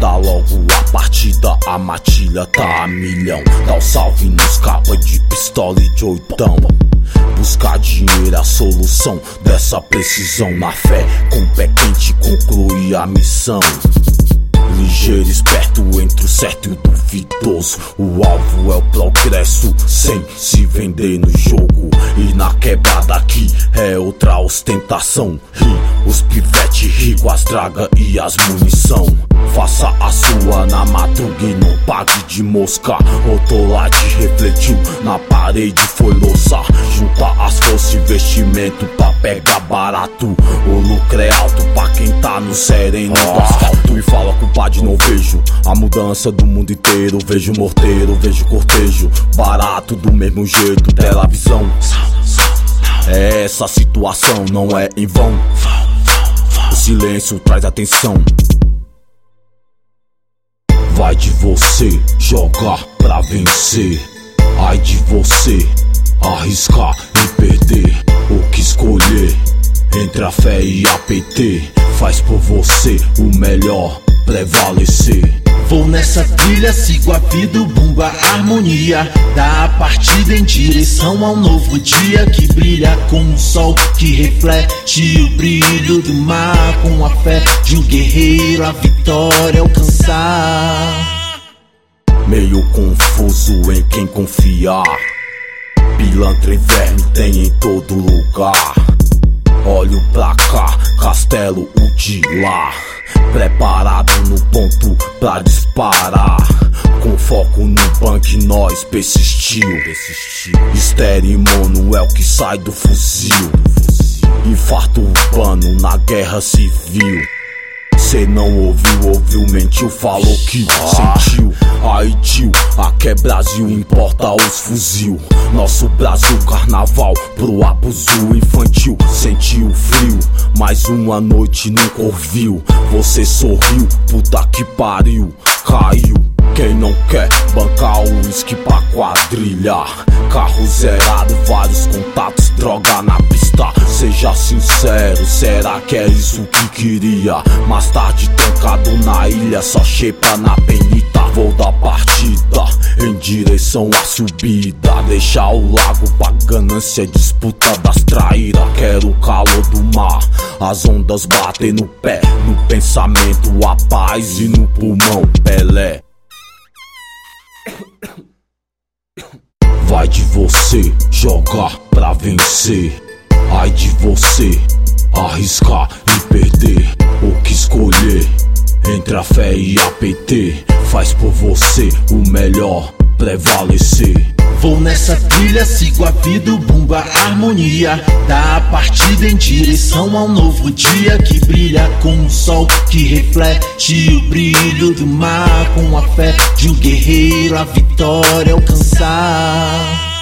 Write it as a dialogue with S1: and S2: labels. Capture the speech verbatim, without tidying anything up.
S1: dá logo a partida, a matilha tá a milhão. Dá o salve nos capa de pistola e de oitão. Buscar dinheiro é a solução dessa precisão. Na fé, com pé quente conclui a missão. Ligeiro, esperto entre o certo e o duvidoso. O alvo é o progresso sem se vender no jogo. E na quebrada aqui é outra ostentação. Ri, os pivete, rico, as draga e as munição. Faça a sua na madruga e não pague de mosca. Rotolate refletiu na parede, foi louça. Junta as forças e investimento pra pegar barato. O lucro é alto pra quem tá no sereno do asfalto. Me fala culpado, não vejo a mudança do mundo inteiro. Vejo morteiro, vejo cortejo barato do mesmo jeito. Televisão, é essa situação, não é em vão. O silêncio traz atenção. Vai de você jogar pra vencer. Ai de você arriscar e perder. O que escolher entre a fé e a P T. Faz por você o melhor prevalecer.
S2: Vou nessa trilha, sigo a vida, o bumba, a harmonia. Dá a partida em direção ao novo dia que brilha como o sol que reflete o brilho do mar. Com a fé de um guerreiro a vitória alcançar.
S1: Meio confuso em quem confiar. Pilantra e verme tem em todo lugar. Olho pra cá, castelo o de lá. Preparado no ponto pra disparar. Com foco no punk, nós persistiu. Estéreo mono é o que sai do fuzil. Infarto urbano na guerra civil. Cê não ouviu, ouviu, mentiu, falou que sentiu. Aí tio, aqui é Brasil, importa os fuzil. Nosso Brasil, carnaval pro abuso infantil. Sentiu frio, mais uma noite nunca ouviu. Você sorriu, puta que pariu, caiu. Quem não quer bancar o uísque pra quadrilha? Carro zerado, vários contatos, droga na pista. Seja sincero, será que é isso que queria? Mais tarde trancado na ilha, só chepa na penita. Vou dar partida em direção à subida. Deixar o lago pra ganância, disputa das traíras. Quero o calor do mar, as ondas batem no pé. No pensamento a paz e no pulmão Pelé. Vai de você jogar pra vencer. Ai de você arriscar e perder. O que escolher entre a fé e a P T. Faz por você o melhor prevalecer.
S2: Vou nessa trilha, sigo a vida, o bumba, a harmonia. Dá a partida em direção ao novo dia que brilha como o sol que reflete o brilho do mar. Com a fé de um guerreiro a vitória alcançar.